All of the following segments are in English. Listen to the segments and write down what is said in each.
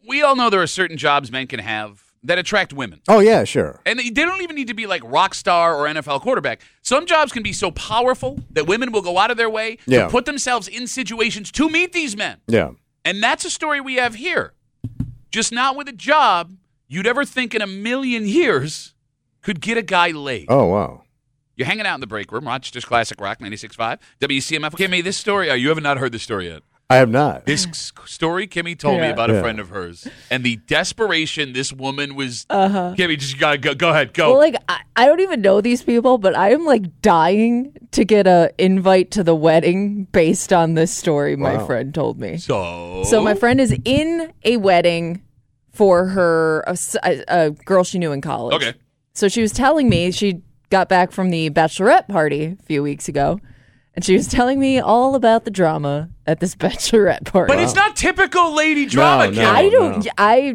we all know there are certain jobs men can have that attract women. Oh, yeah, sure. And they don't even need to be like rock star or NFL quarterback. Some jobs can be so powerful that women will go out of their way to put themselves in situations to meet these men. Yeah. And that's a story we have here. Just not with a job you'd ever think in a million years could get a guy laid. Oh, wow. You're hanging out in the break room, Rochester's Classic Rock 96.5, WCMF. Kimmy, this story, you haven't not heard this story yet. I have not. This story Kimmy told me about a friend of hers, and the desperation this woman was. Kimmy, just gotta go ahead, go. Well, like I don't even know these people, but I am like dying to get a invite to the wedding based on this story my friend told me. So my friend is in a wedding for her a girl she knew in college. Okay. So she was telling me she got back from the bachelorette party a few weeks ago. And she was telling me all about the drama at this bachelorette party. But it's not typical lady drama, Kim.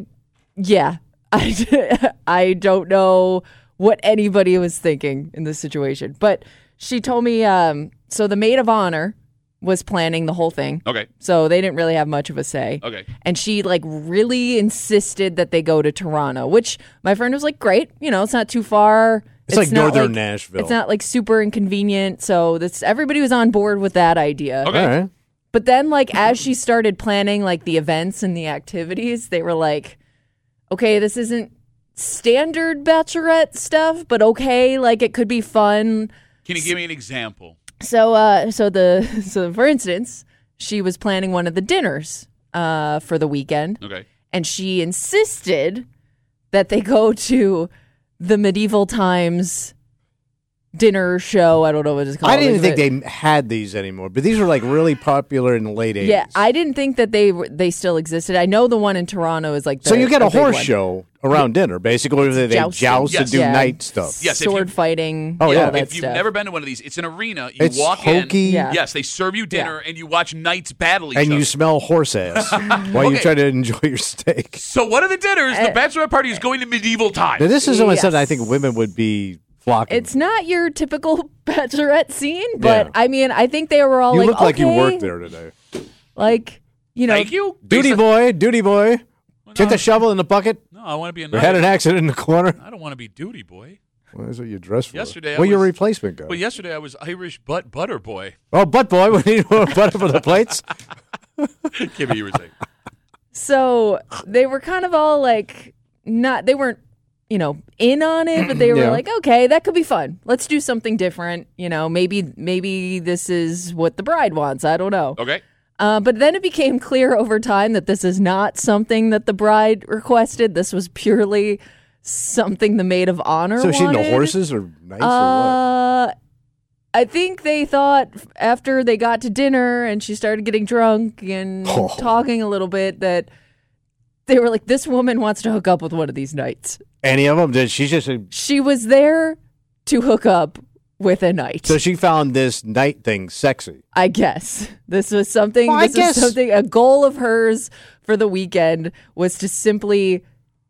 I don't know what anybody was thinking in this situation. But she told me, so the maid of honor was planning the whole thing. Okay. So they didn't really have much of a say. Okay. And she like really insisted that they go to Toronto, which my friend was like, great. You know, it's not too far. It's like northern Nashville. It's not like super inconvenient. So everybody was on board with that idea. Okay. All right. But then like as she started planning like the events and the activities, they were like, okay, this isn't standard bachelorette stuff, but okay, like it could be fun. Can you give me an example? So for instance, she was planning one of the dinners for the weekend. Okay. And she insisted that they go to the medieval times dinner show. I don't know what it's called. I didn't think they had these anymore, but these were like really popular in the late 80s. Yeah, I didn't think that they still existed. I know the one in Toronto is like so you get a horse one. show around dinner, basically, where they joust and do night stuff. Yes, sword fighting. Oh, yeah. All that If you've stuff. never been to one of these, it's an arena. You It's walk hokey. in. Yeah. Yes, they serve you dinner, and you watch knights battle each And other. you smell horse ass while you Okay. try to enjoy your steak. So one of the dinners, the bachelorette party is going to medieval times. Now, this is something Yes. I think women would be flocking. It's not your typical bachelorette scene, but Yeah. I mean, I think they were all you like, look like you okay, worked there today. like, you know, Thank you. Duty boy. Get the shovel in the bucket. No, I want to be a We had knight. an accident in the corner. I don't want to be duty boy. Well, that's what you dress for. Yesterday I Where your was- replacement go? Well, yesterday I was Irish butter boy. Oh, butt boy. We need more butter for the plates. Kimmy, you were saying. so they were kind of all like, they weren't, you know, in on it, but they were Yeah. like, okay, that could be fun. Let's do something different. You know, maybe this is what the bride wants. I don't know. Okay. But then it became clear over time that this is not something that the bride requested. This was purely something the maid of honor So she wanted. into horses or knights or what? I think they thought after they got to dinner and she started getting drunk and talking a little bit that they were like, this woman wants to hook up with one of these knights. Any of them? Did she just? She was there to hook up with a knight. So she found this knight thing sexy. I guess this was something. Well, I this guess- was something. A goal of hers for the weekend was to simply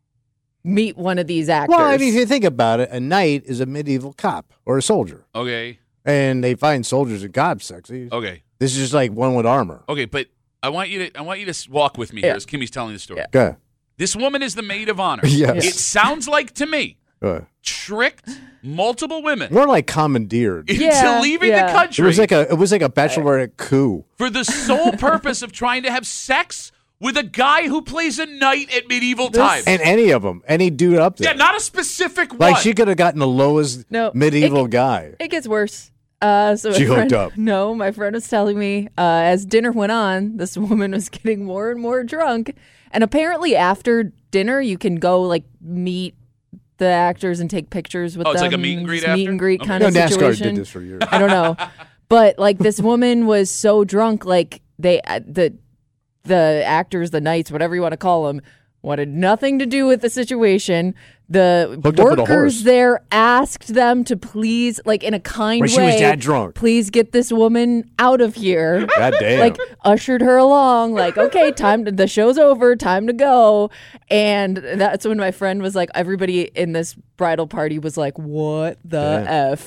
meet one of these actors. Well, I mean, if you think about it, a knight is a medieval cop or a soldier, Okay. and they find soldiers and cops sexy. Okay. This is just like one with armor. Okay, but I want you to walk with me here as Kimmy's telling the story. Yeah. Okay. This woman is the maid of honor. Yes. It sounds like to me tricked multiple women More like commandeered. into Yeah, leaving yeah. the country It was like a bachelorette coup. for the sole purpose of trying to have sex with a guy who plays a knight at medieval times. And any of them, any dude up there. Yeah, not a specific Like one. she could have gotten the lowest No, medieval guy. It gets worse. So She my hooked friend, up. No, my friend was telling me as dinner went on, this woman was getting more and more drunk, and apparently after dinner you can go like meet the actors and take pictures with them. it's like a meet and greet This meet after? and greet Okay. kind No, of NASCAR situation. did this for years. I don't know, but like this woman was so drunk, like the actors, the knights, whatever you want to call them, wanted nothing to do with the situation. The Hooked up with a horse. workers there asked them to please, like in a kind When way, she was that drunk. please get this woman out of here. God damn. Like ushered her along, like, okay, the show's over, time to go. And that's when my friend was like, everybody in this bridal party was like, what the F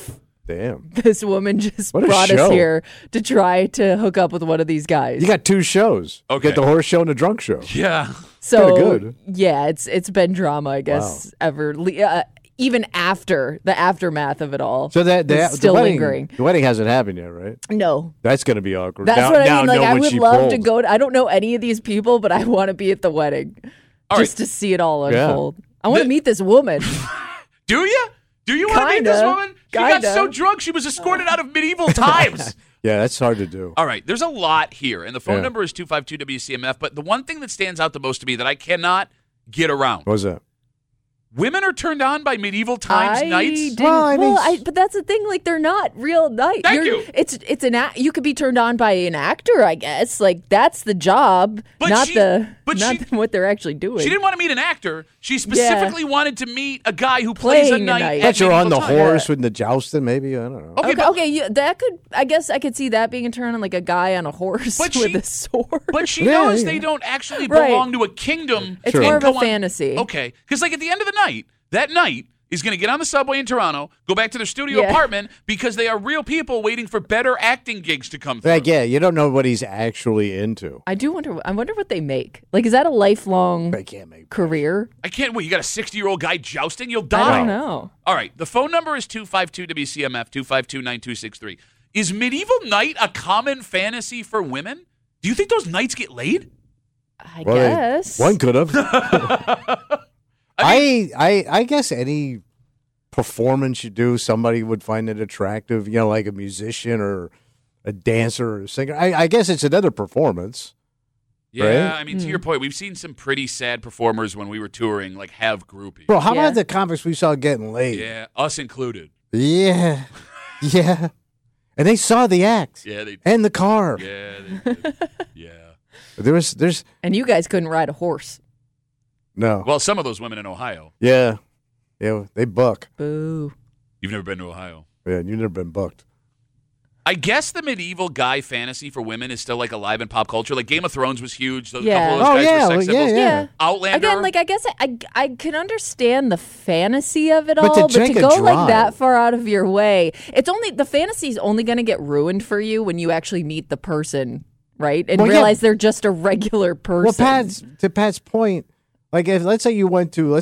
Damn. This woman just brought us here to try to hook up with one of these guys. You got 2 shows. Okay. You got the horse show and the drunk show. Yeah. So good. Yeah, it's been drama, I guess, ever. Even after the aftermath of it all. So that still lingering. The wedding hasn't happened yet, right? No. That's going to be awkward. That's what I mean. Like, I would love to go. I don't know any of these people, but I want to be at the wedding just to see it all unfold. Yeah. I want to meet this woman. Do you? Do you want to meet this woman? She got so drunk she was escorted out of medieval times. Yeah, that's hard to do. All right, there's a lot here, and the phone number is 252-WCMF, but the one thing that stands out the most to me that I cannot get around. What was that? Women are turned on by medieval times nights. But that's the thing. Like, they're not real nights. Thank you. It's you could be turned on by an actor, I guess. Like, that's the job, not what they're actually doing. She didn't want to meet an actor. She specifically wanted to meet a guy who plays a knight. But you're on the horse with the jousting, maybe. I don't know. Okay. That could. I guess I could see that being a turn on, like a guy on a horse with a sword. But she knows they don't actually belong to a kingdom. It's more of a fantasy. Okay, because like at the end of the night. That night is going to get on the subway in Toronto, go back to their studio apartment because they are real people waiting for better acting gigs to come through. Like, yeah, you don't know what he's actually into. I wonder what they make. Like, is that a lifelong career? I can't wait. You got a 60-year-old guy jousting? You'll die. I don't know. All right. The phone number is 252-WCMF, 252-9263. Is medieval night a common fantasy for women? Do you think those knights get laid? I guess. One could have. I guess any performance you do, somebody would find it attractive, like a musician or a dancer or a singer. I guess it's another performance. Yeah, right? I mean, to your point, we've seen some pretty sad performers when we were touring, like, have groupies. Bro, how about the comics we saw getting laid? Yeah, us included. Yeah. Yeah. And they saw the act. Yeah, they did. And the car. Yeah, they did. Yeah. There's And you guys couldn't ride a horse. No. Well, some of those women in Ohio. Yeah. Yeah, they buck. Boo. You've never been to Ohio. Yeah, you've never been bucked. I guess the medieval guy fantasy for women is still like alive in pop culture. Like Game of Thrones was huge. Couple of those guys were sex symbols. Yeah. Outlander. Again, like I guess I can understand the fantasy of it all, but to go like that far out of your way, the fantasy is only going to get ruined for you when you actually meet the person, right? And realize they're just a regular person. Well, to Pat's point, like let's say you went to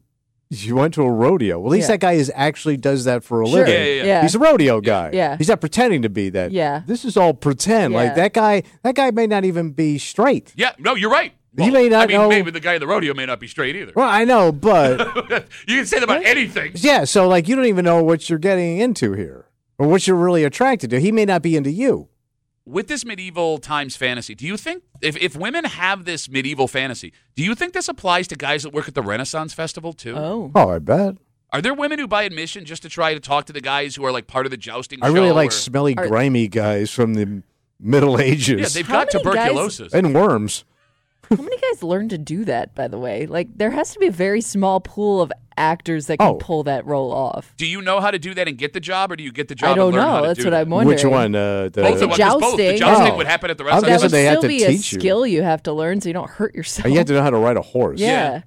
a rodeo. Well, at least that guy actually does that for a living. Yeah. He's a rodeo guy. Yeah. He's not pretending to be that. Yeah. This is all pretend. Yeah. Like that guy may not even be straight. Yeah, no, you're right. Well, he may not know. Maybe the guy in the rodeo may not be straight either. Well, I know, but you can say that about anything. Yeah, so like you don't even know what you're getting into here or what you're really attracted to. He may not be into you. With this medieval times fantasy, do you think if women have this medieval fantasy, do you think this applies to guys that work at the Renaissance Festival too? Oh, I bet. Are there women who buy admission just to try to talk to the guys who are like part of the jousting show? I really like smelly, grimy guys from the Middle Ages. Yeah, they've got tuberculosis. And worms. How many guys learn to do that, by the way? Like, there has to be a very small pool of actors that can pull that role off. Do you know how to do that and get the job, or do you get the job I don't and learn know. how to That's do what that? I'm wondering. Which one? The jousting. The jousting would happen at the restaurant. That would they still have to be a teach skill you have to learn so you don't hurt yourself. You have to know how to ride a horse. Yeah.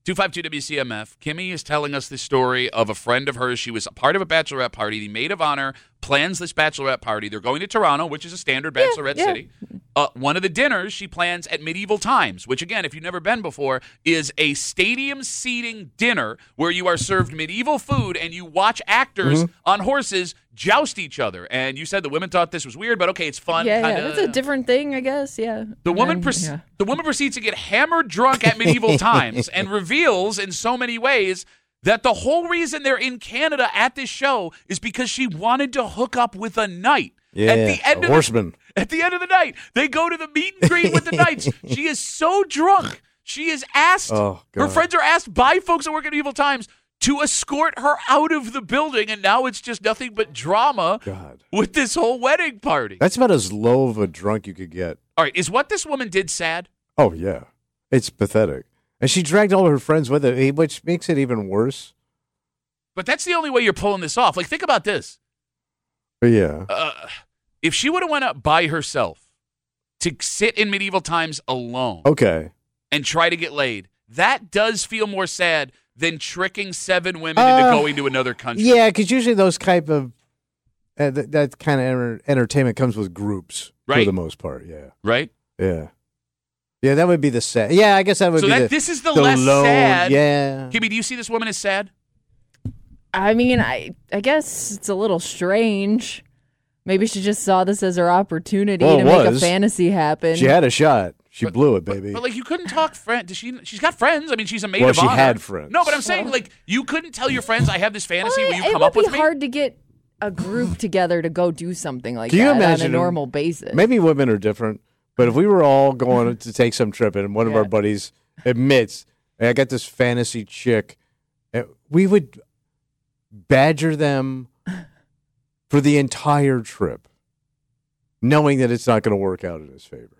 252-WCMF. Kimmy is telling us the story of a friend of hers. She was a part of a bachelorette party. The maid of honor plans this bachelorette party. They're going to Toronto, which is a standard bachelorette city. One of the dinners she plans at Medieval Times, which, again, if you've never been before, is a stadium seating dinner where you are served medieval food and you watch actors on horses joust each other. And you said the women thought this was weird, but okay, it's fun. Yeah, it's a different thing, I guess. Yeah. The woman proceeds to get hammered drunk at Medieval Times and reveals in so many ways that the whole reason they're in Canada at this show is because she wanted to hook up with a knight. Yeah, at the end a horseman. At the end of the night, they go to the meet and greet with the knights. She is so drunk. She is asked, her friends are asked by folks that work at Medieval Times to escort her out of the building, and now it's just nothing but drama with this whole wedding party. That's about as low of a drunk you could get. All right, is what this woman did sad? Oh, yeah. It's pathetic. And she dragged all her friends with her, which makes it even worse. But that's the only way you're pulling this off. Like, think about this. Yeah. If she would have went up by herself to sit in Medieval Times alone and try to get laid, that does feel more sad than tricking 7 women into going to another country. Yeah, because usually those type of that kind of entertainment comes with groups for the most part. Yeah. Right. Yeah. Yeah, that would be the sad. Yeah, I guess that would be this is the less lone, sad. Yeah. Kimmy, do you see this woman as sad? I mean, I guess it's a little strange. Maybe she just saw this as her opportunity to make a fantasy happen. She had a shot. She blew it, baby. But like, you couldn't talk friend. She's got friends. I mean, she's a maid of honor. Well, she had friends. No, but I'm saying, like, you couldn't tell your friends, I have this fantasy. Will you come up with me? It would be hard to get a group together to go do something like that on a normal basis. Maybe women are different. But if we were all going to take some trip and one of our buddies admits, hey, I got this fantasy chick, we would badger them for the entire trip, knowing that it's not going to work out in his favor.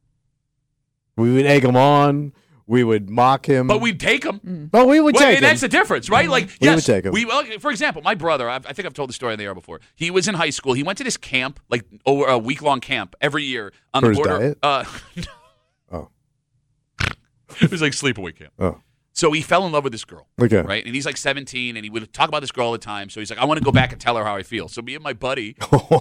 We would egg him on. We would mock him. But we'd take him. Oh, we would take him. That's the difference, right? Like, we would take him. For example, my brother, I think I've told the story on the air before. He was in high school. He went to this camp, like over a week-long camp every year on for the border. His diet? Oh. It was like sleepaway camp. Oh. So he fell in love with this girl, okay, right? And he's like 17, and he would talk about this girl all the time. So he's like, I want to go back and tell her how I feel. So me and my buddy,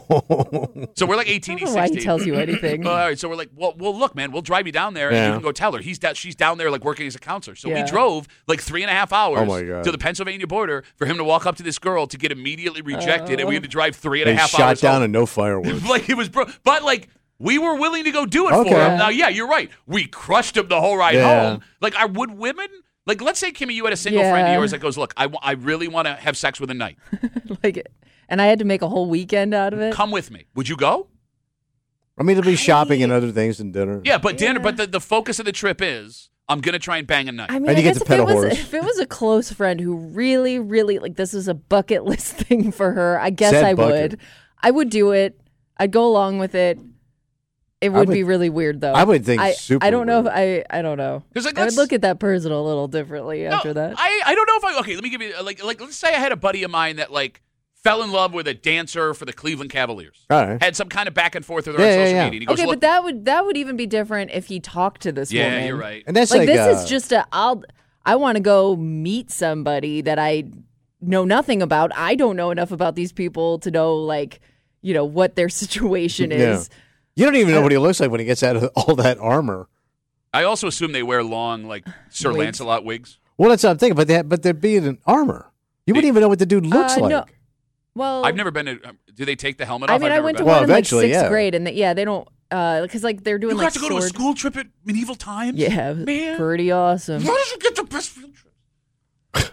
so we're like 18, he's 16. Why he tells you anything. All right, so we're like, well, look, man, we'll drive you down there, and you can go tell her. She's down there, like, working as a counselor. So we drove, like, 3.5 hours to the Pennsylvania border for him to walk up to this girl to get immediately rejected, and we had to drive 3.5 hours. Shot down home. And no fireworks. Like, it was, but, like, we were willing to go do it for him. Now, yeah, you're right. We crushed him the whole ride home. Like, would women... Like, let's say, Kimmy, you had a single friend of yours that goes, look, I really want to have sex with a night. And I had to make a whole weekend out of it. Come with me. Would you go? I mean, it'll be shopping and other things and dinner. Yeah, but dinner. But the focus of the trip is, I'm going to try and bang a night. I mean, and you get to pet a horse. If it was a close friend who really, really, like, this was a bucket list thing for her, I guess I would. I would do it. I'd go along with it. It would be really weird, though. I would think super I don't know weird. if I don't know. Like, I would look at that person a little differently after that. I don't know if okay, let me give you, like, let's say I had a buddy of mine that, like, fell in love with a dancer for the Cleveland Cavaliers. All right. Had some kind of back and forth with her on social media. And he goes, but that would even be different if he talked to this woman. Yeah, you're right. And that's like this is just I want to go meet somebody that I know nothing about. I don't know enough about these people to know, like, you know, what their situation is. Yeah. You don't even know what he looks like when he gets out of all that armor. I also assume they wear long, like, Sir Lancelot wigs. Well, that's what I'm thinking. But they're being in armor. You wouldn't even know what the dude looks like. No. Well, I've never been to. Do they take the helmet off? I mean, I went to one in like 6th grade, and they don't. Because like they're doing. You got to go to a school trip at medieval times. Yeah, it was pretty awesome. How did you get the best field trips?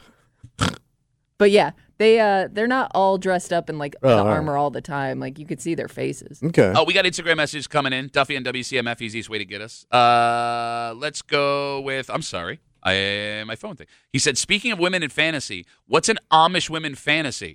But yeah, they're not all dressed up in like the armor all the time. Like you could see their faces. Okay. Oh, we got Instagram messages coming in. Duffy and WCMF, easiest way to get us. Let's go with. I'm sorry, my phone thing. He said, speaking of women in fantasy, what's an Amish women fantasy?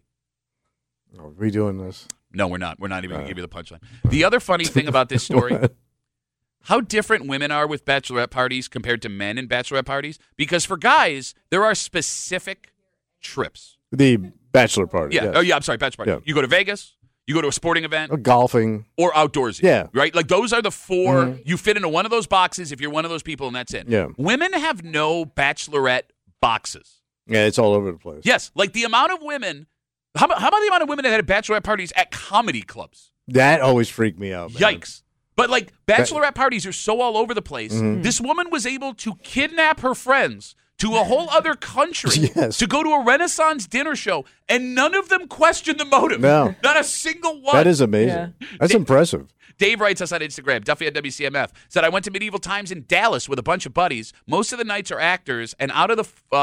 Are we doing this? No, we're not. We're not even going to give you the punchline. The other funny thing about this story, how different women are with bachelorette parties compared to men in bachelorette parties. Because for guys, there are specific trips. The bachelor party. Yeah. Yes. Oh, yeah. I'm sorry. Bachelor party. Yeah. You go to Vegas. You go to a sporting event. Or golfing. Or outdoorsy. Yeah. Right? Like those are the four. Mm-hmm. You fit into one of those boxes if you're one of those people, and that's it. Yeah. Women have no bachelorette boxes. Yeah, it's all over the place. Yes. Like the amount of women. How about the amount of women that had bachelorette parties at comedy clubs? That always freaked me out, man. Yikes. But, like, bachelorette parties are so all over the place. Mm-hmm. This woman was able to kidnap her friends to a whole other country to go to a Renaissance dinner show, and none of them questioned the motive. No. Not a single one. That is amazing. Yeah. That's impressive. Dave writes us on Instagram, Duffy at WCMF, said, I went to Medieval Times in Dallas with a bunch of buddies. Most of the nights are actors, and out of the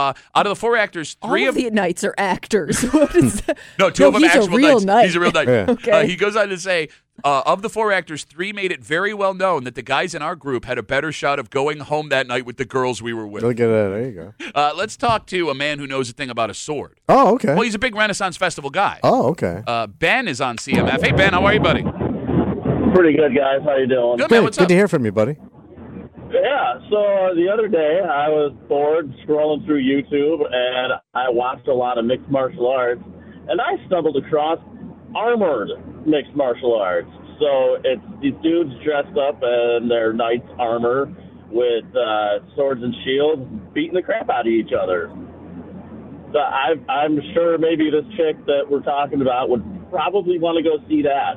4 actors, 3 of the nights are actors. What is that? No, 2 of them actual actual nights. Night. He's a real night. Yeah. Okay. He goes on to say, of the 4 actors, 3 made it very well known that the guys in our group had a better shot of going home that night with the girls we were with. Look at that. There you go. Let's talk to a man who knows a thing about a sword. Oh, okay. Well, he's a big Renaissance Festival guy. Oh, okay. Ben is on CMF. Hey, Ben, how are you, buddy? Pretty good, guys. How you doing? Good, man. What's up? Good to hear from you, buddy. Yeah, so the other day I was bored scrolling through YouTube, and I watched a lot of mixed martial arts, and I stumbled across armored mixed martial arts. So it's these dudes dressed up in their knight's armor with swords and shields beating the crap out of each other. So I'm sure maybe this chick that we're talking about would probably want to go see that.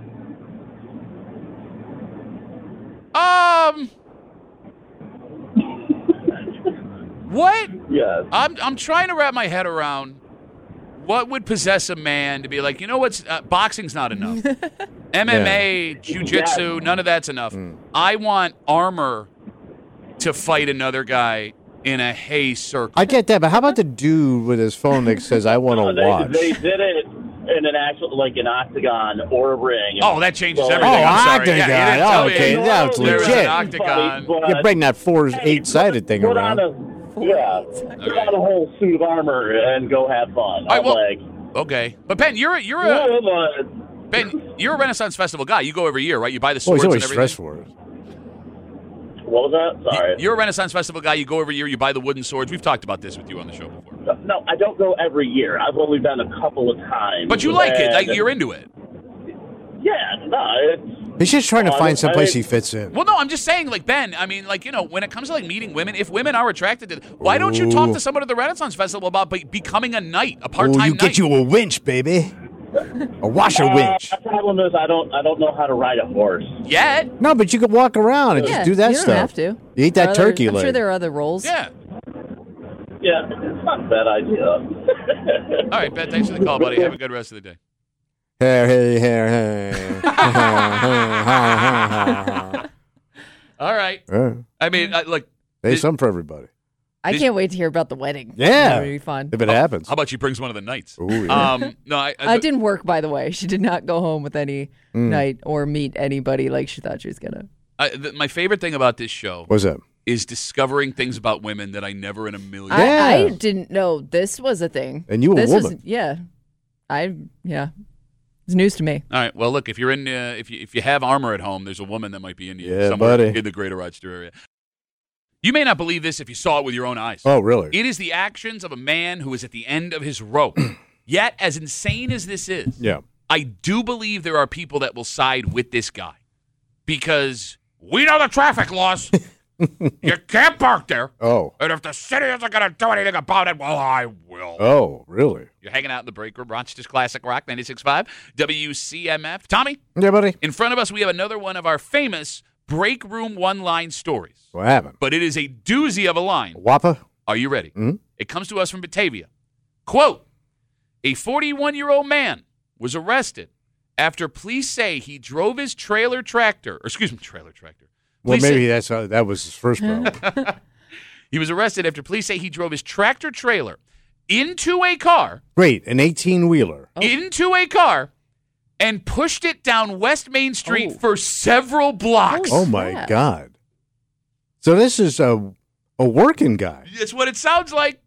What? Yes. I'm trying to wrap my head around what would possess a man to be like, you know what's boxing's not enough. MMA, jiu-jitsu, none of that's enough. I want armor to fight another guy in a hay circle. I get that, but how about the dude with his phone that says, I want to watch? They did it in an actual, like an octagon or a ring. Oh, that changes everything. Oh, I'm sorry. octagon. Yeah, you didn't tell me. Okay, that's There was legit. an octagon. You bring that 8-sided thing put around. put on a whole suit of armor and go have fun. All right, okay, but Ben, you're a Renaissance Festival guy. You go every year, right? You buy the swords he's and always everything. stressed for it. What was that? Sorry. You're a Renaissance Festival guy. You go every year. You buy the wooden swords. We've talked about this with you on the show before. No, I don't go every year. I've only been a couple of times. But you like it. Like, you're into it. Yeah, no, it's... He's just trying to find someplace he fits in. Well, no, I'm just saying, like, Ben, I mean, like, you know, when it comes to, like, meeting women, if women are attracted to why don't you talk to someone at the Renaissance Festival about becoming a knight, a part-time knight? Get you a winch, baby. A washer winch. The problem is I don't know how to ride a horse. Yet. No, but you could walk around and just do that you stuff. You don't have to. You eat that turkey leg. I'm sure there are other roles. Yeah. Yeah, it's not a bad idea. All right, Ben, thanks for the call, buddy. Have a good rest of the day. Hey. All right. I mean, look. There's something for everybody. I can't wait to hear about the wedding. Yeah. That'll be fun. If it happens. How about she brings one of the knights? Ooh, yeah. No, it didn't work, by the way. She did not go home with any knight or meet anybody like she thought she was going to. My favorite thing about this show What's that? is discovering things about women that I never in a million I didn't know this was a thing. And you a woman. It's news to me. All right. Well, look, if you're in, if you have armor at home, there's a woman that might be in you buddy. in the Greater Rochester area. You may not believe this if you saw it with your own eyes. Oh, really? It is the actions of a man who is at the end of his rope. Yet, as insane as this is, I do believe there are people that will side with this guy because we know the traffic laws. You can't park there. Oh. And if the city isn't going to do anything about it, well, I will. Oh, really? You're hanging out in the break room, Rochester's Classic Rock 96.5, WCMF. Tommy? Yeah, buddy? In front of us, we have another one of our famous break room one-line stories. What happened? But it is a doozy of a line. Wappa? Are you ready? Mm-hmm. It comes to us from Batavia. Quote, a 41-year-old man was arrested after police say he drove his trailer tractor. Well, maybe that was his first problem. He was arrested after police say he drove his tractor trailer into a car. Great, an 18-wheeler. Into a car and pushed it down West Main Street for several blocks. Oh, my God. So this is a working guy. That's what it sounds like.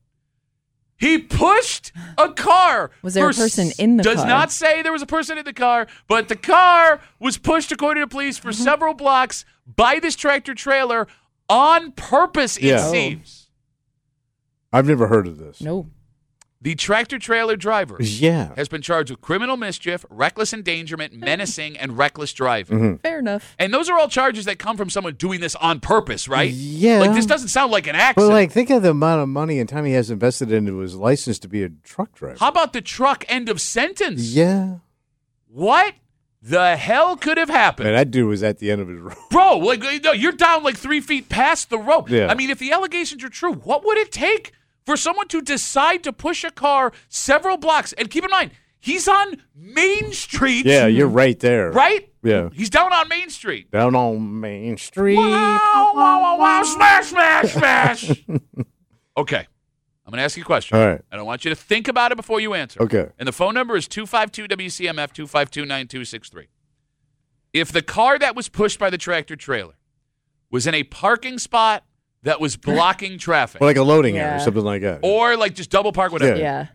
He pushed a car. Was there a person in the car? Does not say there was a person in the car, but the car was pushed, according to police, for several blocks by this tractor trailer on purpose, it seems. I've never heard of this. No. The tractor trailer driver has been charged with criminal mischief, reckless endangerment, menacing, and reckless driving. Mm-hmm. Fair enough. And those are all charges that come from someone doing this on purpose, right? Yeah. Like, this doesn't sound like an accident. But, think of the amount of money and time he has invested into his license to be a truck driver. How about the truck end of sentence? Yeah. What the hell could have happened? Man, that dude was at the end of his rope. Bro, no, you're down 3 feet past the rope. Yeah. I mean, if the allegations are true, what would it take for someone to decide to push a car several blocks? And keep in mind, he's on Main Street. Yeah, you're right there. Right? Yeah. He's down on Main Street. Down on Main Street. Wow, wow, wow, wow. Smash, smash, smash. Okay. I'm going to ask you a question. All right. And I want you to think about it before you answer. Okay. And the phone number is 252-WCMF, 252-9263. If the car that was pushed by the tractor trailer was in a parking spot that was blocking traffic. Or like a loading area, something like that. Or just double park, whatever. Yeah.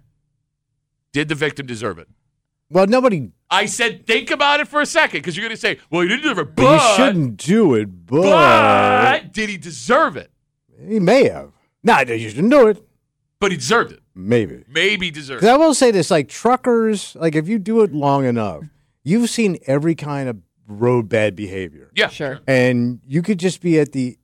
Did the victim deserve it? Well, nobody... I said think about it for a second, because you're going to say, well, he didn't deserve it, but... He shouldn't do it, but... Did he deserve it? He may have. No, you shouldn't do it. But he deserved it. Maybe. Maybe deserved it. I will say this, truckers, if you do it long enough, you've seen every kind of road bad behavior. Yeah. Sure. And you could just be at the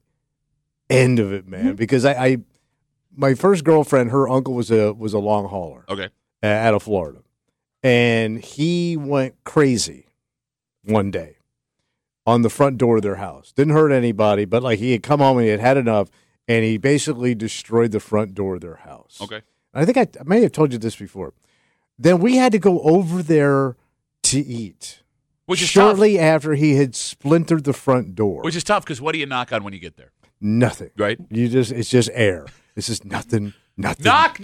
end of it, man. Because my first girlfriend, her uncle was a long hauler. Okay. Out of Florida. and he went crazy one day on the front door of their house. Didn't hurt anybody, but like he had come home and he had had enough, and he basically destroyed the front door of their house. Okay. I think I may have told you this before. Then we had to go over there to eat. Which is shortly tough. after he had splintered the front door. Which is tough because what do you knock on when you get there? Nothing. Right? It's just air. It's just nothing. Knock.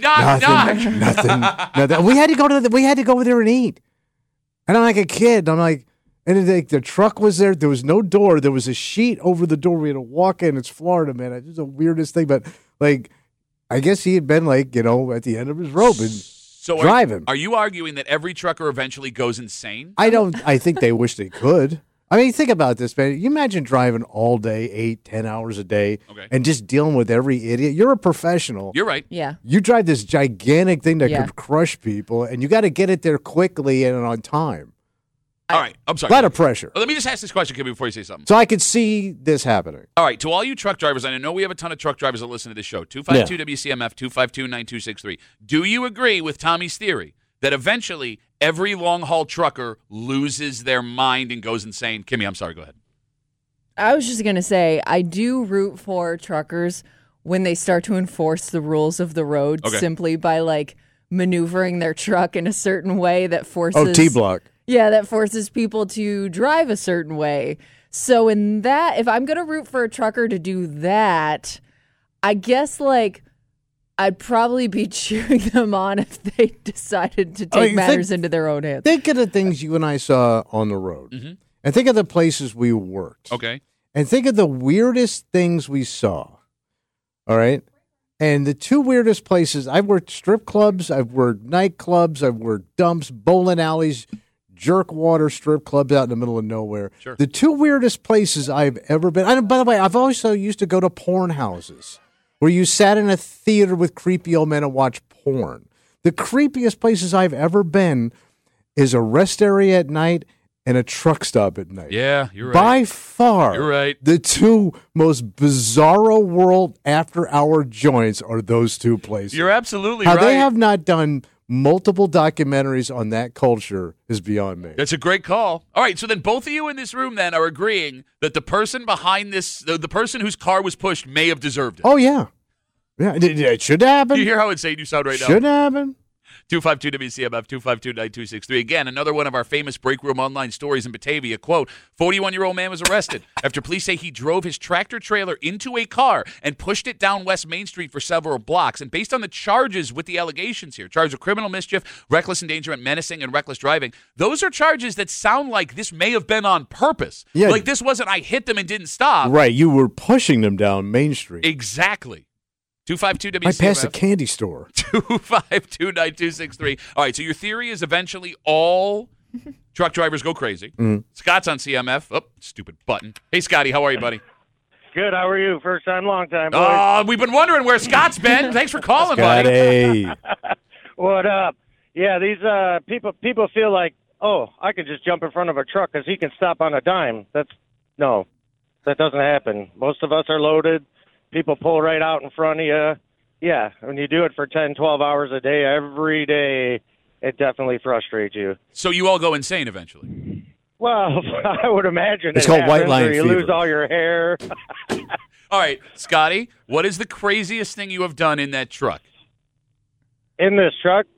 Nothing. We had to go over there and eat. And I'm like a kid. I'm like, and the truck was there. There was no door. There was a sheet over the door. We had to walk in. It's Florida, man. It's the weirdest thing. But like, I guess he had been like, at the end of his rope and driving. Are you arguing that every trucker eventually goes insane? I think they wish they could. I mean, think about this, man. You imagine driving all day, 8-10 hours a day, and just dealing with every idiot. You're a professional. You're right. Yeah. You drive this gigantic thing that could crush people, and you got to get it there quickly and on time. All right. I'm sorry. A lot of pressure. Let me just ask this question, Kim, before you say something. So I could see this happening. All right. To all you truck drivers, and I know we have a ton of truck drivers that listen to this show, 252-WCMF, 252-9263. Do you agree with Tommy's theory that eventually every long-haul trucker loses their mind and goes insane? Kimmy, I'm sorry. Go ahead. I was just going to say, I do root for truckers when they start to enforce the rules of the road simply by, like, maneuvering their truck in a certain way that forces... Oh, T-block. Yeah, that forces people to drive a certain way. So in that, if I'm going to root for a trucker to do that, I guess, like, I'd probably be cheering them on if they decided to take matters into their own hands. Think of the things you and I saw on the road. Mm-hmm. And think of the places we worked. Okay. And think of the weirdest things we saw. All right? And the two weirdest places, I've worked strip clubs, I've worked nightclubs, I've worked dumps, bowling alleys, jerk water strip clubs out in the middle of nowhere. Sure. The two weirdest places I've ever been. And by the way, I've also used to go to porn houses where you sat in a theater with creepy old men and watched porn. The creepiest places I've ever been is a rest area at night and a truck stop at night. Yeah, you're right. By far, you're right. The two most bizarro world after-hour joints are those two places. You're absolutely right. How they have not done multiple documentaries on that culture is beyond me. That's a great call. All right, so then both of you in this room then are agreeing that the person behind this, the person whose car was pushed may have deserved it. Oh, yeah. Yeah, it should happen. You hear how insane you sound right now? Should happen. 252-WCMF, 252-9263. Again, another one of our famous break room online stories in Batavia. Quote, 41-year-old man was arrested after police say he drove his tractor trailer into a car and pushed it down West Main Street for several blocks. And based on the charges with the allegations here, charge of criminal mischief, reckless endangerment, menacing, and reckless driving, those are charges that sound like this may have been on purpose. Yeah. Like this wasn't I hit them and didn't stop. Right, you were pushing them down Main Street. Exactly. 252-WCMF. I passed a candy store. 252-9263. All right, so your theory is eventually all truck drivers go crazy. Mm-hmm. Scott's on CMF. Oh, stupid button. Hey, Scotty, how are you, buddy? Good. How are you? First time, long time, boys. We've been wondering where Scott's been. Thanks for calling, buddy. What up? Yeah, these people feel like, oh, I could just jump in front of a truck because he can stop on a dime. No, that doesn't happen. Most of us are loaded. People pull right out in front of you. Yeah, when you do it for 10, 12 hours a day, every day, it definitely frustrates you. So you all go insane eventually? Well, I would imagine it's called white line fever. You lose all your hair. All right, Scotty, what is the craziest thing you have done in that truck? In this truck?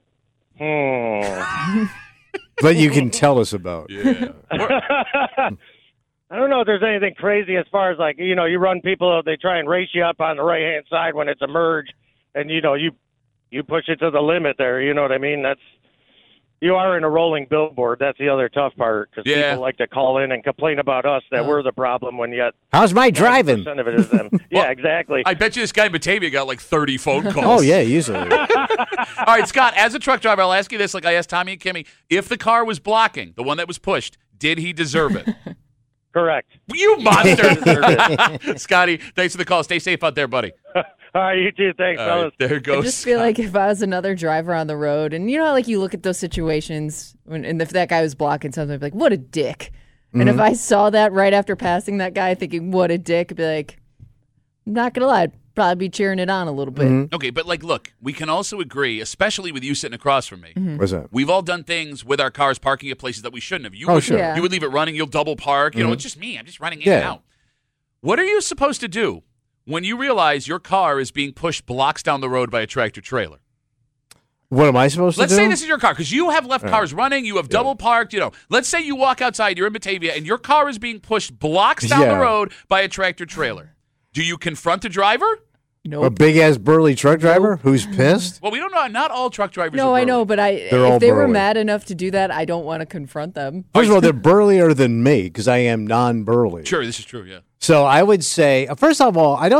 But you can tell us about. Yeah. I don't know if there's anything crazy as far as, like, you run people, they try and race you up on the right-hand side when it's a merge, and, you push it to the limit there, you know what I mean? You are in a rolling billboard. That's the other tough part, because people like to call in and complain about us that we're the problem when yet... How's my driving? 90% of it is them. Yeah, well, exactly. I bet you this guy in Batavia got like 30 phone calls. Oh, yeah, easily. All right, Scott, as a truck driver, I'll ask you this like I asked Tommy and Kimmy. If the car was blocking, the one that was pushed, did he deserve it? Correct. You monster. Scotty, thanks for the call. Stay safe out there, buddy. All right, you too. Thanks, fellas. Right, there goes. I just feel like if I was another driver on the road, and you know how like you look at those situations, and if that guy was blocking something, I'd be like, what a dick. Mm-hmm. And if I saw that right after passing that guy thinking, what a dick, I'd be like, I'm not going to lie, I'd probably be cheering it on a little bit. Mm-hmm. Okay, but look, we can also agree, especially with you sitting across from me. Mm-hmm. What's that? We've all done things with our cars parking at places that we shouldn't have. You Oh, sure. Yeah. You would leave it running. You'll double park. You know, it's just me. I'm just running in and Yeah. out. What are you supposed to do when you realize your car is being pushed blocks down the road by a tractor trailer? What am I supposed Let's to do? say this is your car because you have left cars running. You have double parked. Let's say you walk outside. You're in Batavia, and your car is being pushed blocks down the Yeah. road by a tractor trailer. Do you confront the driver? A Nope. big-ass burly truck driver who's pissed? Well, we don't know. Not all truck drivers. No, are I know, burly. but They're all if they were burly. mad enough to do that, I don't want to confront them. First of all, they're burlier than me because I am non-burly. Sure, this is true. Yeah. So I would say, first of all, I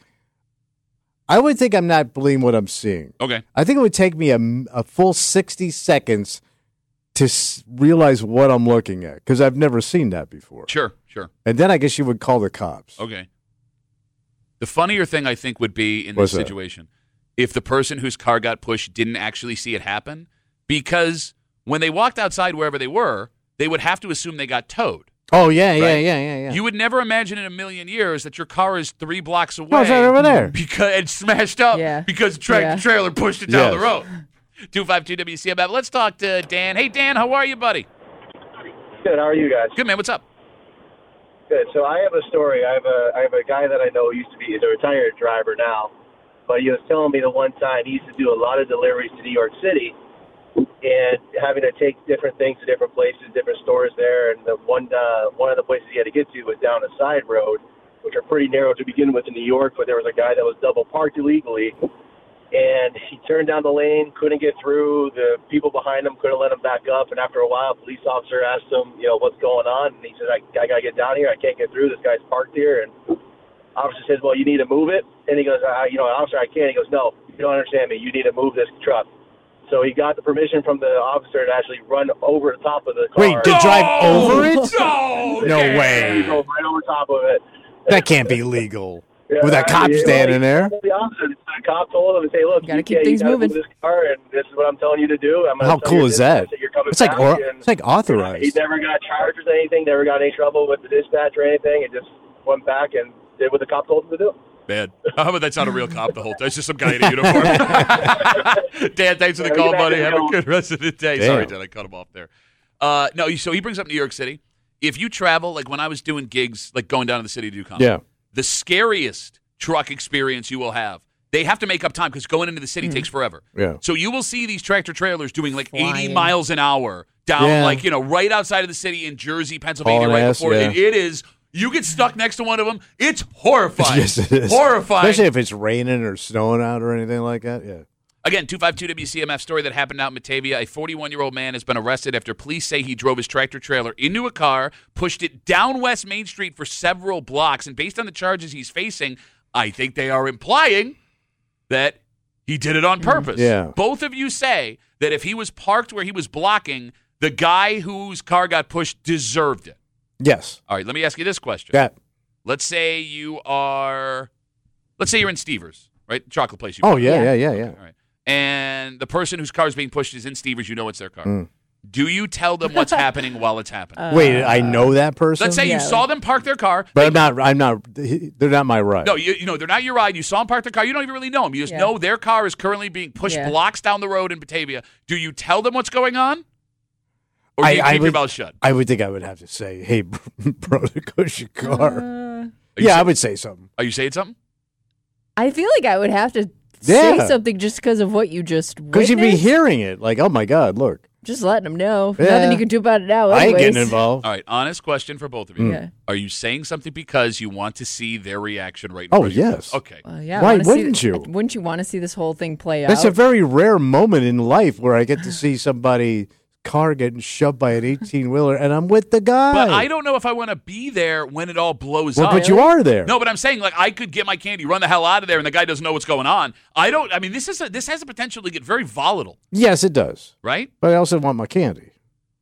would think I'm not believing what I'm seeing. Okay. I think it would take me a full 60 seconds to realize what I'm looking at because I've never seen that before. Sure. And then I guess you would call the cops. Okay. The funnier thing I think would be in What's this that? situation if the person whose car got pushed didn't actually see it happen, because when they walked outside wherever they were, they would have to assume they got towed. Oh, yeah. You would never imagine in a million years that your car is 3 blocks away. No, it's right over there. Because it's smashed up Yeah. because the tractor Yeah. trailer pushed it down the Yes. road. 252 WCMF. Let's talk to Dan. Hey, Dan, how are you, buddy? Good. How are you guys? Good, man. What's up? Good. So I have a story. I have a guy that I know used to be he's a retired driver now, but he was telling me the one time he used to do a lot of deliveries to New York City, and having to take different things to different places, different stores there. And the one of the places he had to get to was down a side road, which are pretty narrow to begin with in New York. But there was a guy that was double parked illegally, and he turned down the lane, couldn't get through. The people behind him couldn't let him back up. And after a while, a police officer asked him, what's going on? And he said, I got to get down here. I can't get through. This guy's parked here. And officer says, well, you need to move it. And he goes, officer, I can't. He goes, no, you don't understand me. You need to move this truck. So he got the permission from the officer to actually run over the top of the car. Wait, to drive over it? No, No Dan. way. He drove right over top of it. That can't be legal. Yeah, With a cop standing there. The opposite. The cop told him to say, look, Gotta keep things you gotta moving. move this car, and this is what I'm telling you to do. I'm gonna How tell cool your is that? dispatch you're coming It's like back, and it's like authorized. he never got charged with anything, never got any trouble with the dispatch or anything. It just went back and did what the cop told him to do. Bad. How about that's not a real cop the whole time? It's just some guy in a uniform. Dan, thanks for the call, buddy. Have a good rest of the day. Damn. Sorry, Dan, I cut him off there. No, so he brings up New York City. If you travel, like when I was doing gigs, like going down to the city to do comedy, Yeah. the scariest truck experience you will have, they have to make up time because going into the city takes forever. Yeah. So you will see these tractor trailers doing like 80 Flying. miles an hour down, Yeah. like, right outside of the city in Jersey, Pennsylvania, Hauling right ass, before yeah. it is. You get stuck next to one of them. It's horrifying. Yes, it is. Horrifying. Especially if it's raining or snowing out or anything like that. Yeah. Again, 252 WCMF story that happened out in Batavia. A 41-year-old man has been arrested after police say he drove his tractor trailer into a car, pushed it down West Main Street for several blocks, and based on the charges he's facing, I think they are implying that he did it on purpose. Yeah. Both of you say that if he was parked where he was blocking, the guy whose car got pushed deserved it. Yes. All right, let me ask you this question. Yeah. Let's say you're in Stevers, right? Chocolate place. Oh, Yeah. yeah. All right. And the person whose car is being pushed is in Stevers. You know it's their car. Mm. Do you tell them what's happening while it's happening? Wait, I know that person? Let's say you Yeah. saw them park their car. But I'm not, they're not my ride. No, they're not your ride. You saw them park their car. You don't even really know them. You just Yeah. know their car is currently being pushed Yeah. blocks down the road in Batavia. Do you tell them what's going on? Or do you keep your mouth shut? I would think I would have to say, hey, bro, there goes your car. Are you Yeah, I say- would say something. Are you saying something? I feel like I would have to Yeah. say something just because of what you just Because you'd be witnessed. hearing it. Like, oh, my God, look. Just letting them know. Yeah. Nothing you can do about it now. I ain't anyways. getting involved. All right, honest question for both of you. Yeah. Are you saying something because you want to see their reaction right in Oh, front of you? yes. Okay. Yeah, I Why wanna see wouldn't th- you? Wouldn't you want to see this whole thing play That's out? a very rare moment in life where I get to see somebody car getting shoved by an 18-wheeler and I'm with the guy. But I don't know if I want to be there when it all blows Well, up. but you are there. No, but I'm saying like I could get my candy, run the hell out of there, and the guy doesn't know what's going on. I mean, this has the potential to get very volatile, Yes, it does. right? But I also want my candy.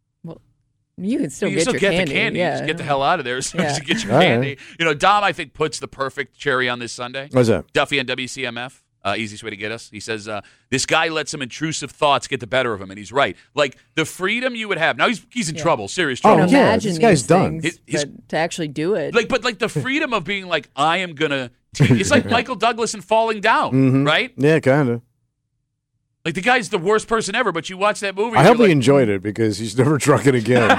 you can still You get still your get candy. the candy. Yeah. Just get the hell out of there as soon as Yeah. you get your All candy. Dom, I think, puts the perfect cherry on this Sunday. What's that? Duffy on WCMF. Easiest way to get us. He says, this guy let some intrusive thoughts get the better of him, and he's right. Like, the freedom you would have. Now, he's in trouble, serious Oh, You trouble. can yeah, imagine this guy's these done. things, His- but to actually do it. But the freedom of being like, I am going to It's like Michael Douglas in Falling Down, right? Yeah, kind of. Like the guy's the worst person ever, but you watch that movie. I hope he enjoyed it because he's never drunk it again.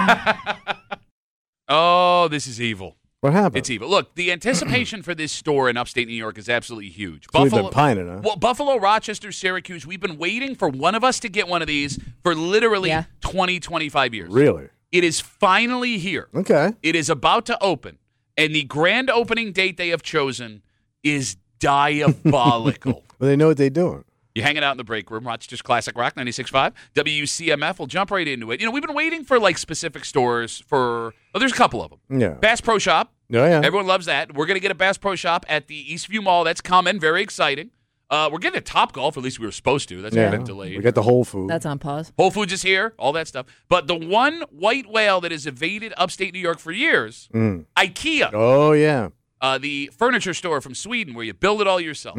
Oh, this is evil. What happened? It's evil. Look, the anticipation for this store in upstate New York is absolutely huge. So we've been pining, huh? Well, Buffalo, Rochester, Syracuse, we've been waiting for one of us to get one of these for literally 20, 25 years. Really? It is finally here. Okay. It is about to open, and the grand opening date they have chosen is diabolical. Well, they know what they're doing. You're hanging out in the break room, Rochester's Classic Rock 96.5, WCMF. We'll jump right into it. We've been waiting for specific stores for. Oh, there's a couple of them. Yeah. Bass Pro Shop. Oh, yeah. Everyone loves that. We're going to get a Bass Pro Shop at the Eastview Mall. That's coming. Very exciting. We're getting a Top Golf. At least we were supposed to. That's been delayed. We got the Whole Foods. That's on pause. Whole Foods is here. All that stuff. But the one white whale that has evaded upstate New York for years, IKEA. Oh, yeah. The furniture store from Sweden where you build it all yourself.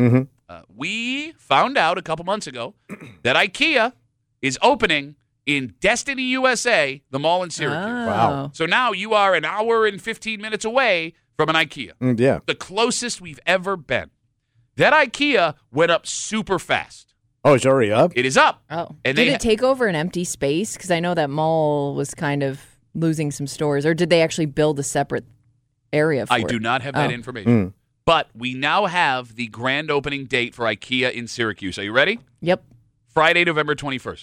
We found out a couple months ago that IKEA is opening in Destiny, USA, the mall in Syracuse. Wow. So now you are an hour and 15 minutes away from an IKEA. Yeah. The closest we've ever been. That IKEA went up super fast. Oh, it's already up? It is up. Oh. And did it take over an empty space? Because I know that mall was kind of losing some stores. Or did they actually build a separate area for it? I do not have that information. But we now have the grand opening date for IKEA in Syracuse. Are you ready? Yep. Friday, November 21st.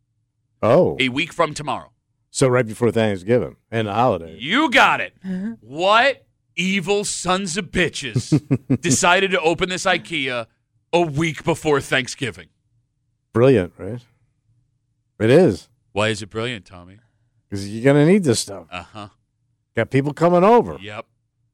Oh. A week from tomorrow. So right before Thanksgiving and the holidays. You got it. What evil sons of bitches decided to open this IKEA a week before Thanksgiving? Brilliant, right? It is. Why is it brilliant, Tommy? Because you're going to need this stuff. Uh-huh. Got people coming over. Yep.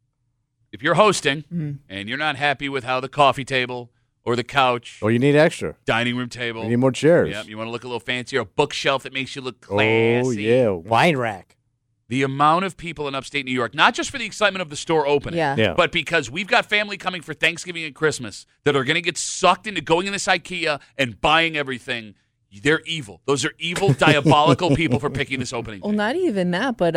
If you're hosting and you're not happy with how the coffee table or the couch Or you need extra. dining room table. You need more chairs. Yep, you want to look a little fancier, a bookshelf that makes you look classy. Oh, yeah. Wine rack. The amount of people in upstate New York, not just for the excitement of the store opening, Yeah. but because we've got family coming for Thanksgiving and Christmas that are going to get sucked into going in this IKEA and buying everything. They're evil. Those are evil, diabolical people for picking this opening Well, date. not even that, but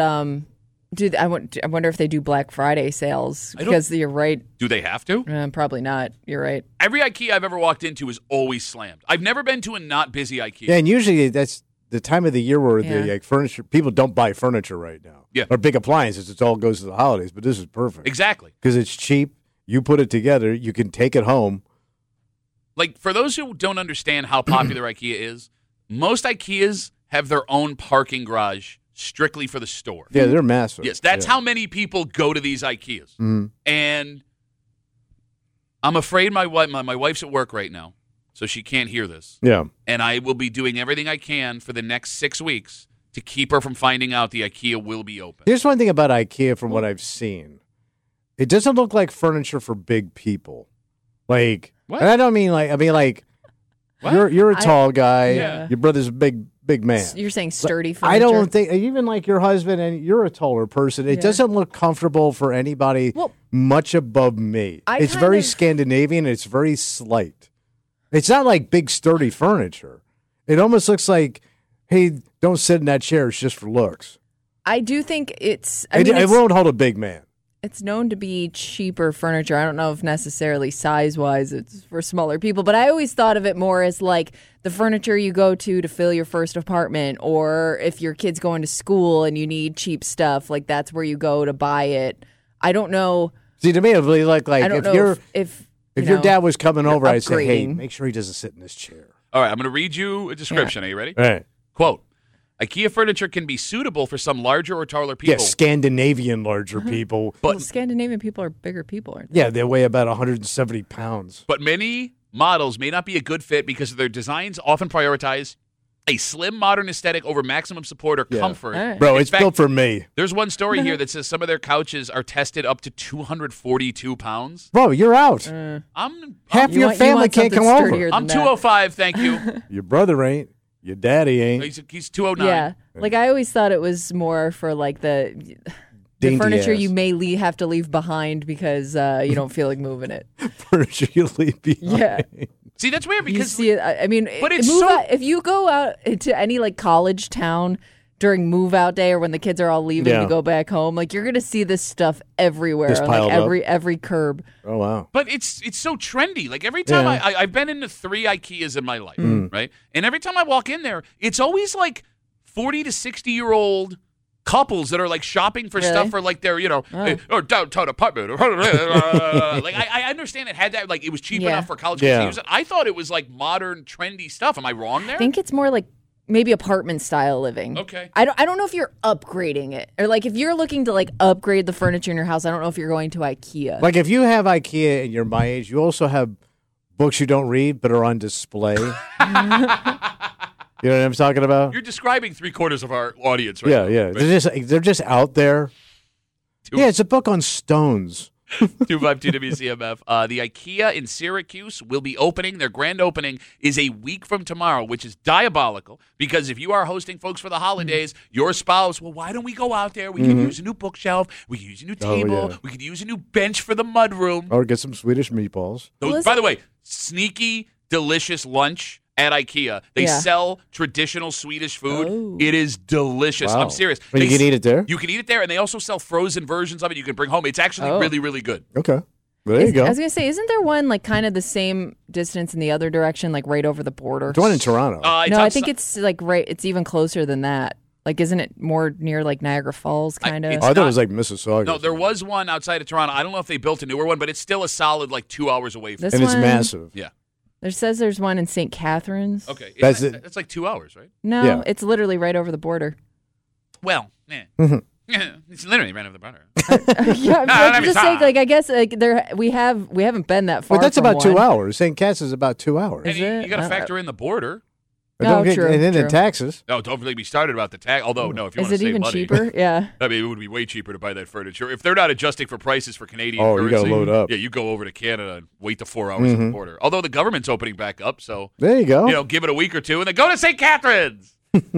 I wonder if they do Black Friday sales because you're right. Do they have to? Probably not. You're right. Every IKEA I've ever walked into is always slammed. I've never been to a not busy IKEA. Yeah, and usually that's the time of the year where the furniture people don't buy furniture right now. Yeah. Or big appliances. It all goes to the holidays, but this is perfect. Exactly. Because it's cheap. You put it together. You can take it home. Like, for those who don't understand how popular IKEA is, most IKEAs have their own parking garage strictly for the store. Yeah, they're massive. Yes, that's how many people go to these IKEAs. And I'm afraid my wife's at work right now, so she can't hear this. Yeah. And I will be doing everything I can for the next 6 weeks to keep her from finding out the IKEA will be open. Here's one thing about IKEA from what I've seen. It doesn't look like furniture for big people. Like, what? And I don't mean like, What? you're a tall guy. Yeah. Your brother's a big man. You're saying sturdy furniture? I don't think, even like your husband, and you're a taller person, it doesn't look comfortable for anybody much above me. It's very Scandinavian. It's very slight. It's not like big, sturdy furniture. It almost looks like, hey, don't sit in that chair. It's just for looks. I do think it's. It won't hold a big man. It's known to be cheaper furniture. I don't know if necessarily size-wise it's for smaller people, but I always thought of it more as like the furniture you go to fill your first apartment, or if your kid's going to school and you need cheap stuff, like that's where you go to buy it. I don't know. See, to me, it would be like I don't if know you're if your dad was coming over, I'd say, hey, upgrading. make sure he doesn't sit in this chair. All right, I'm going to read you a description. Are you ready? All right. Quote, IKEA furniture can be suitable for some larger or taller people. Yeah, Scandinavian larger people. But Scandinavian people are bigger people, aren't they? Yeah, they weigh about 170 pounds. But many models may not be a good fit because their designs often prioritize a slim, modern aesthetic over maximum support or comfort. All right. Bro, In it's fact, built for me. There's one story here that says some of their couches are tested up to 242 pounds. Bro, you're out. I'm Half your family can't come over. I'm 205, thank you. Your brother ain't. Your daddy ain't. He's 209. Yeah. Like I always thought it was more for like the Dainty furniture ass. you may have to leave behind because you don't feel like moving it. Furniture you leave behind. Yeah. See, that's weird You because see it. I mean, But it's move so- out, if you go out into any like college town, during move out day or when the kids are all leaving to go back home. Like, you're going to see this stuff everywhere. Just on, piled like every curb. Oh, wow. But it's so trendy. Like, every time I've been into 3 IKEAs in my life, right? And every time I walk in there, it's always like 40 to 60-year-old couples that are like shopping for stuff for like their, or downtown apartment. Like, I understand it had that, like, it was cheap enough for college kids to use it. I thought it was like modern, trendy stuff. Am I wrong there? I think it's more like maybe apartment style living. Okay. I don't know if you're upgrading it, or like if you're looking to like upgrade the furniture in your house. I don't know if you're going to IKEA. Like, if you have IKEA and you're my age, you also have books you don't read but are on display. You know what I'm talking about? You're describing 3/4 of our audience right now. Yeah. Right? They're just out there. Yeah, it's a book on stones. 252 WCMF. The IKEA in Syracuse will be opening. Their grand opening is a week from tomorrow, which is diabolical because if you are hosting folks for the holidays, your spouse, well, why don't we go out there? We can use a new bookshelf. We can use a new table. We could use a new bench for the mudroom. Or get some Swedish meatballs. By the way, sneaky, delicious lunch at IKEA. They sell traditional Swedish food. Oh. It is delicious. Wow. I'm serious. But you can eat it there? You can eat it there, and they also sell frozen versions of it you can bring home. It's actually really, really good. Okay. Well, there you go. I was going to say, isn't there one like kind of the same distance in the other direction, like right over the border? There's one in Toronto. No, I think it's like it's even closer than that. Like, isn't it more near like Niagara Falls kind of? I thought it was like Mississauga. No, there was one outside of Toronto. I don't know if they built a newer one, but it's still a solid like 2 hours away from And it's massive. Yeah. There says there's one in St. Catharines. Okay. That's like 2 hours, right? No, it's literally right over the border. Well, it's literally right over the border. I'm just saying, like, I guess like we haven't been that far. But that's from about one. 2 hours. St. Cat's is about 2 hours. And you got to factor in the border. True. And then the taxes. No, don't really be started about the tax. Although, no, if you want to save save money. Is money. it even cheaper? Yeah. I mean, it would be way cheaper to buy that furniture. If they're not adjusting for prices for Canadian currency. You got to load up. Yeah, you go over to Canada and wait the 4 hours at the border. Although the government's opening back up, so. There you go. Give it a week or two and then go to St. Catharines.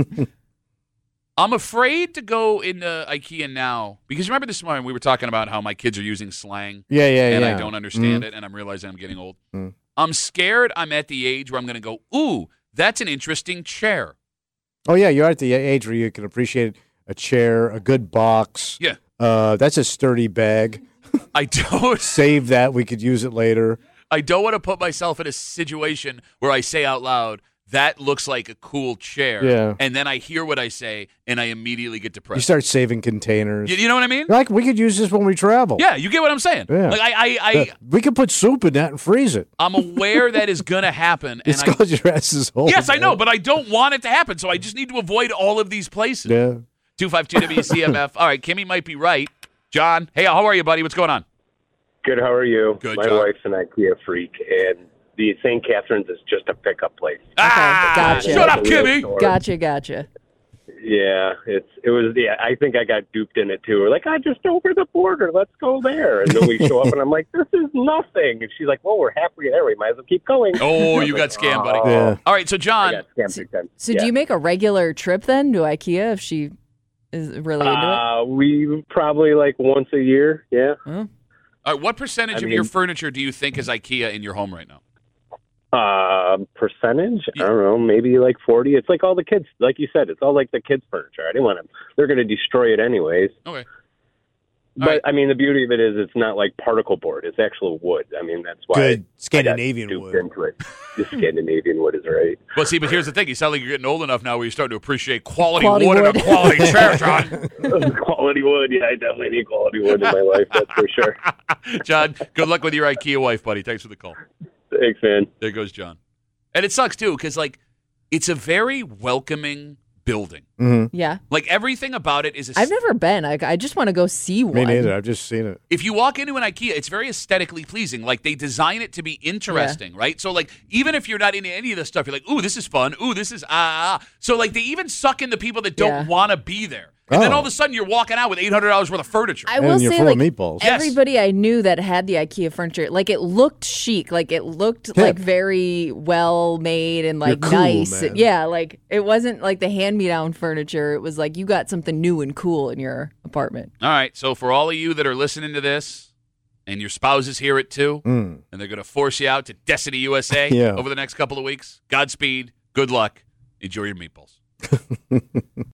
I'm afraid to go into IKEA now because remember this morning we were talking about how my kids are using slang. Yeah. And I don't understand it, and I'm realizing I'm getting old. I'm scared I'm at the age where I'm going to go, ooh, that's an interesting chair. Oh, yeah, you're at the age where you can appreciate a chair, a good box. Yeah. That's a sturdy bag. I don't. Save that. We could use it later. I don't want to put myself in a situation where I say out loud, that looks like a cool chair. Yeah. And then I hear what I say, and I immediately get depressed. You start saving containers. You know what I mean? Like, we could use this when we travel. Yeah, you get what I'm saying. Yeah. Like, we could put soup in that and freeze it. I'm aware that is going to happen. It's because your ass is old. Yes, I know, but I don't want it to happen, so I just need to avoid all of these places. Yeah. 252 WCMF. All right, Kimmy might be right. John, hey, how are you, buddy? What's going on? Good, how are you? Good, My John. wife's an IKEA freak, and the St. Catharines is just a pickup place. Gotcha. Shut up, Kimmy. Gotcha. Yeah, it was. Yeah, I think I got duped in it too. We're like, just over the border. Let's go there. And then we show up, and I'm like, this is nothing. And she's like, well, we're halfway there. We might as well keep going. Oh, you got scammed, buddy. Yeah. All right, so John. I got scammed big time. So do you make a regular trip then to IKEA if she is really into it? We probably like once a year. Yeah. All right, what percentage of your furniture do you think is IKEA in your home right now? Percentage? I don't know, maybe like 40. It's like all the kids, like you said, it's all like the kids' furniture. I didn't want them. They're going to destroy it anyways. Okay. But, right. I mean, the beauty of it is it's not like particle board. It's actual wood. I mean, that's why Good Scandinavian I got wood. duped into it. The Scandinavian wood is right. Well, see, but here's the thing. You sound like you're getting old enough now where you're starting to appreciate quality wood and a quality chair, John. Quality wood. Yeah, I definitely need quality wood in my life. That's for sure. John, good luck with your IKEA wife, buddy. Thanks for the call. Thanks, man. There goes John. And it sucks, too, because, like, it's a very welcoming building. Mm-hmm. Yeah. Like, everything about it is... I've never been. I just want to go see one. Me neither. I've just seen it. If you walk into an IKEA, it's very aesthetically pleasing. Like, they design it to be interesting, right? So, like, even if you're not into any of this stuff, you're like, ooh, this is fun. Ooh, this is So, like, they even suck in the people that don't want to be there. And then all of a sudden, you're walking out with $800 worth of furniture. I will you're say, full like, of meatballs. everybody I knew that had the IKEA furniture, like, it looked chic. Like, it looked, like, very well made and, like, You're cool, nice. man. Yeah, like, it wasn't, like, the hand-me-down furniture. It was, like, you got something new and cool in your apartment. All right. So, for all of you that are listening to this, and your spouses hear it, too, and they're going to force you out to Destiny USA over the next couple of weeks, Godspeed. Good luck. Enjoy your meatballs.